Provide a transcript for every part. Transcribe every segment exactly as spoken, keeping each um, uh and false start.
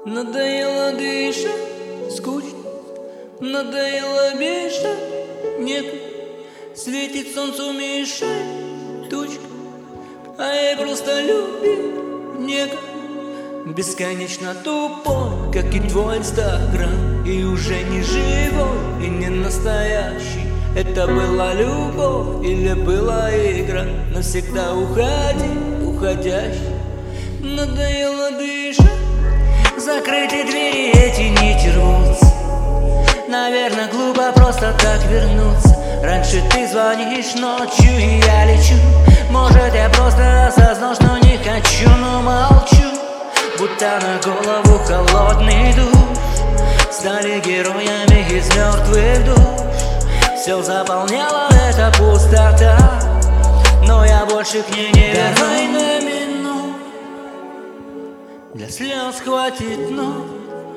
Надоело дышать, скучно, надоело бежать, некуда, светит солнцу мешает тучка, а я просто любил некогда. Бесконечно тупой, как и твой инстаграм, и уже не живой и не настоящий. Это была любовь или была игра? Навсегда уходи, уходящий. Надоело дышать, закрытые двери эти не рвутся. Наверное, глупо просто так вернуться. Раньше ты звонишь ночью, и я лечу. Может, я просто осознал, что не хочу, но молчу. Будто на голову холодный душ. Стали героями из мертвых душ. Все заполняла эта пустота, но я больше к ней не вернусь. Давай на минуту, для слез хватит ног.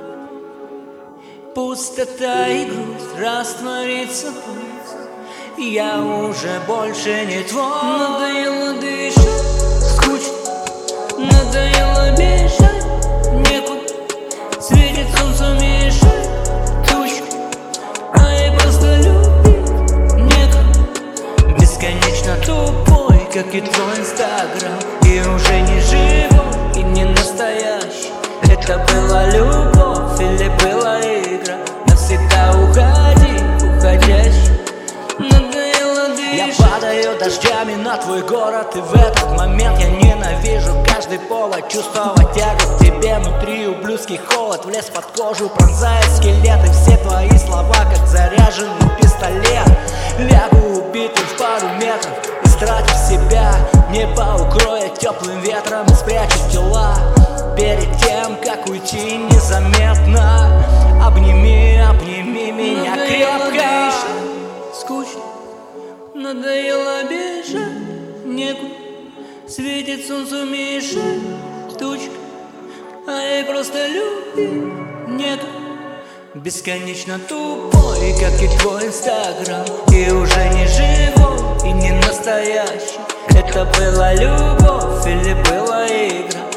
Пустота и грусть растворится пусть. Я уже больше не твой. Надоело дышать, скучно, надоело бежать, некуда, светит солнце мешает тучка, а я просто любить некуда. Бесконечно тупой, как и твой инстаграм, и уже не живой и не настоящий. Это была любовь или была игра? Навсегда уходи, уходящий. Надоело дышать. Я падаю дождями на твой город, и в этот момент я ненавижу каждый повод чувствовать тягу к тебе. Внутри ублюдский холод влез под кожу, пронзает скелет, и все твои слова, как заряженный пистолет. Лягу убитым в пару метров, истратив себя. Небо укроет теплым ветром и спрячет тела. Перед тем, как уйти незаметно, обними, обними меня крепко. Скучно, надоело бежать, некуда, светит солнцу мешает тучка, а я просто любить некуда. Бесконечно тупой, как и твой инстаграм, и уже не живой и не настоящий. Это была любовь или была игра?